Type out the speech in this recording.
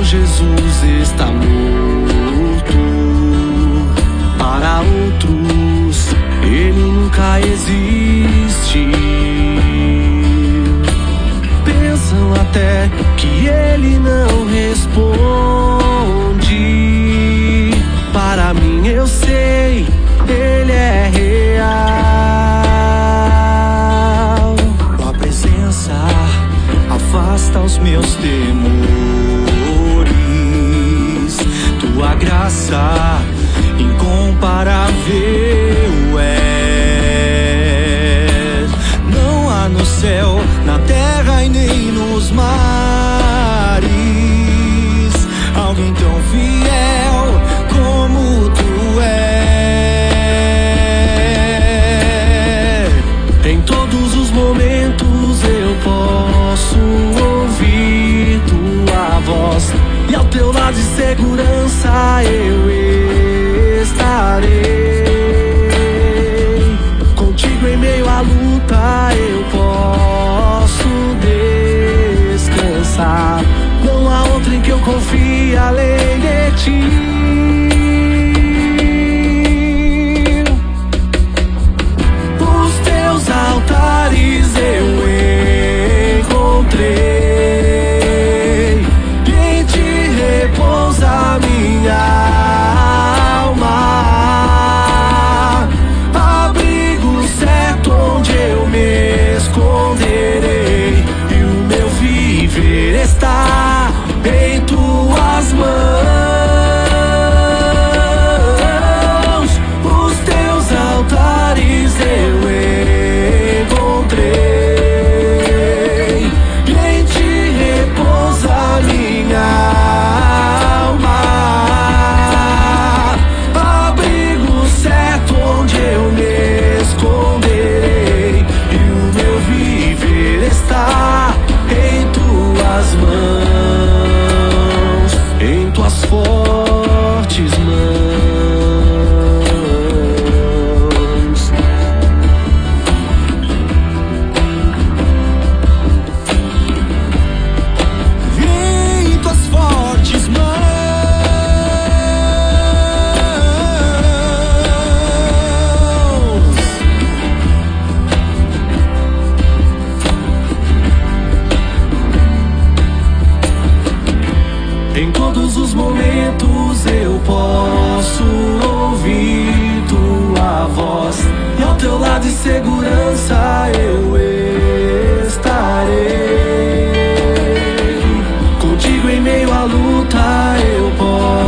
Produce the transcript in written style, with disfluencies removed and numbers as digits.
Jesus está morto. Para outros, ele nunca existiu. Pensam até que ele não responde. Para mim eu sei, ele é real. Tua presença afasta os meus temores. Tua graça incomparável é. Não há no céu, na terra e nem nos mares alguém tão fiel como tu é. Em todos os momentos eu posso ouvir tua voz, e ao teu lado de segurança eu estarei. Contigo em meio à luta eu posso descansar. Não há outro em que eu confie além de ti. Os teus altares eu encontrei, e em ti repousa minha alma. Abrigo certo onde eu me esconderei, e o meu viver está em tuas mãos. Os teus altares eu encontrei, e em ti repousa minha alma. Abrigo certo onde eu me esconderei, e o meu viver está em tuas mãos, em tuas fortes mãos. Em tuas fortes mãos. Em todos os momentos eu posso ouvir tua voz, e ao teu lado de segurança eu estarei. Contigo em meio à luta eu posso